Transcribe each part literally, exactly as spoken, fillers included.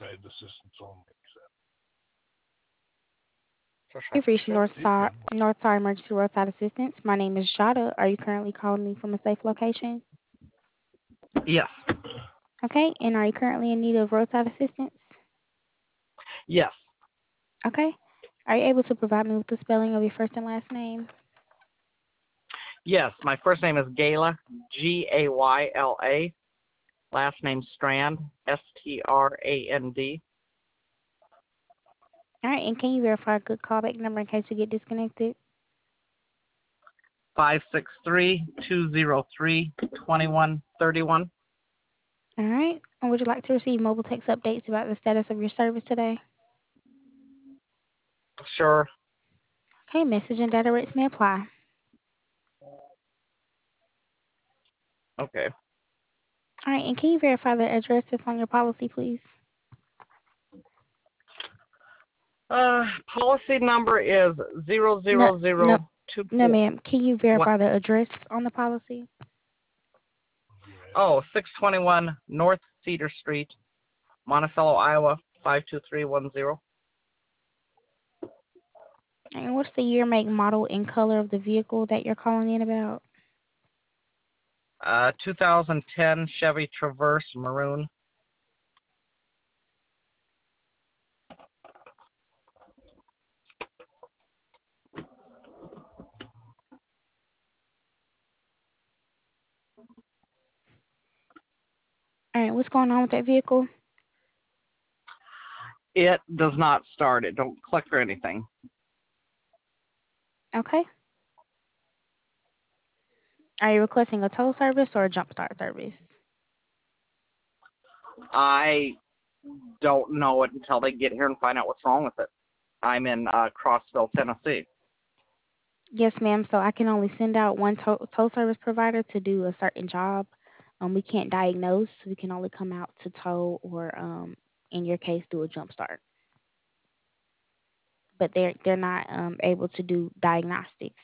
You've reached Northside, Northside Emergency Roadside Assistance. My name is Jada. Are you currently calling me from a safe location? Yes. Okay, and are you currently in need of roadside assistance? Yes. Okay. Are you able to provide me with the spelling of your first and last name? Yes. My first name is Gayla, G A Y L A. Last name Strand, S T R A N D. All right, and can you verify a good callback number in case you get disconnected? five six three, two zero three, two one three one. All right. And would you like to receive mobile text updates about the status of your service today? Sure. Okay, message and data rates may apply. Okay. All right, and can you verify the address that's on your policy, please? Uh, policy number is zero No, zero no, zero two no, four. ma'am. Can you What? verify the address on the policy? Oh, six twenty-one North Cedar Street, Monticello, Iowa, five two three one zero. And what's the year, make, model, and color of the vehicle that you're calling in about? Uh, two thousand ten Chevy Traverse Maroon. All right, what's going on with that vehicle? It does not start. It don't click or anything. Okay. Are you requesting a tow service or a jump start service? I don't know it until they get here and find out what's wrong with it. I'm in uh, Crossville, Tennessee. Yes, ma'am. So I can only send out one tow, tow service provider to do a certain job. Um, we can't diagnose. We can only come out to tow or, um, in your case, do a jump start. But they're they're not um, able to do diagnostics.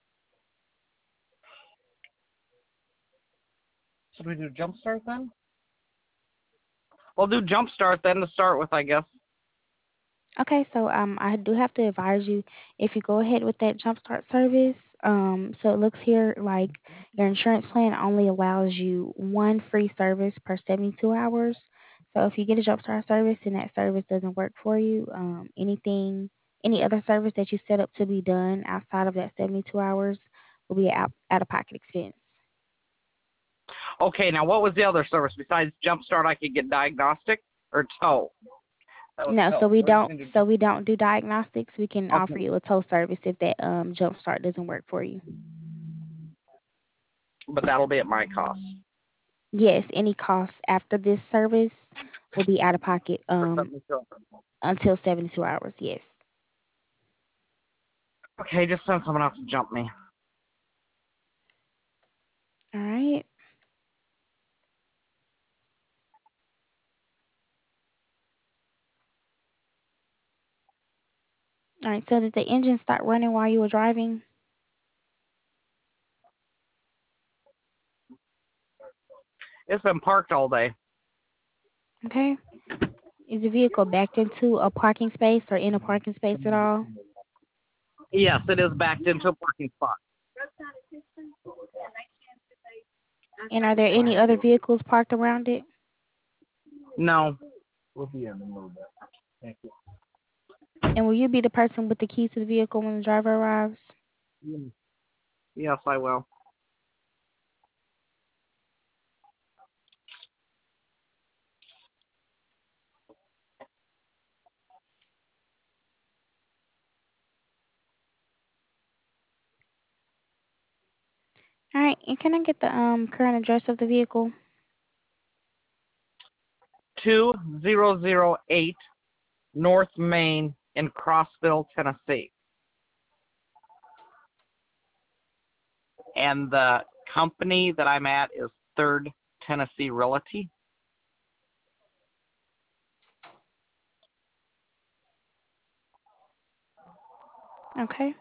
Should we do jump start then? We'll do jump start then to start with, I guess. Okay, so um, I do have to advise you if you go ahead with that jumpstart service. Um, so it looks here like your insurance plan only allows you one free service per seventy-two hours. So if you get a jumpstart service and that service doesn't work for you, um, anything, any other service that you set up to be done outside of that seventy-two hours will be out out of pocket expense. Okay, now what was the other service besides jump start? I could get diagnostic or tow. That was No, so tow. we We're just don't gonna do. so we don't do diagnostics. We can offer Okay, you a tow service if that um jumpstart doesn't work for you. but that'll be at my cost. Yes, any costs after this service will be out of pocket For um seventy-two. until seventy-two hours. Yes. Okay, just send someone else to jump me. All right. All right. So did the engine start running while you were driving? It's been parked all day. Okay. Is the vehicle backed into a parking space or in a parking space at all? Yes, it is backed into a parking spot. And are there any other vehicles parked around it? No. And will you be the person with the keys to the vehicle when the driver arrives? Yes, I will. All right. And can I get the um current address of the vehicle? two thousand eight North Main in Crossville, Tennessee. And the company that I'm at is Third Tennessee Realty. Okay.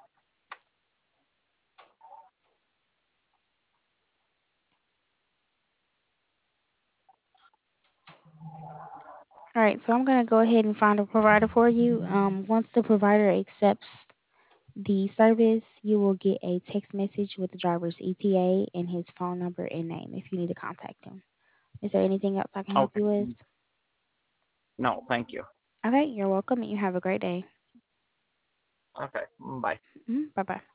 All right, so I'm gonna go ahead and find a provider for you. Um, once the provider accepts the service, you will get a text message with the driver's E T A and his phone number and name if you need to contact him. Is there anything else I can help Okay. you with? No, thank you. Okay, you're welcome and you have a great day. Okay. Bye. Mm, bye bye.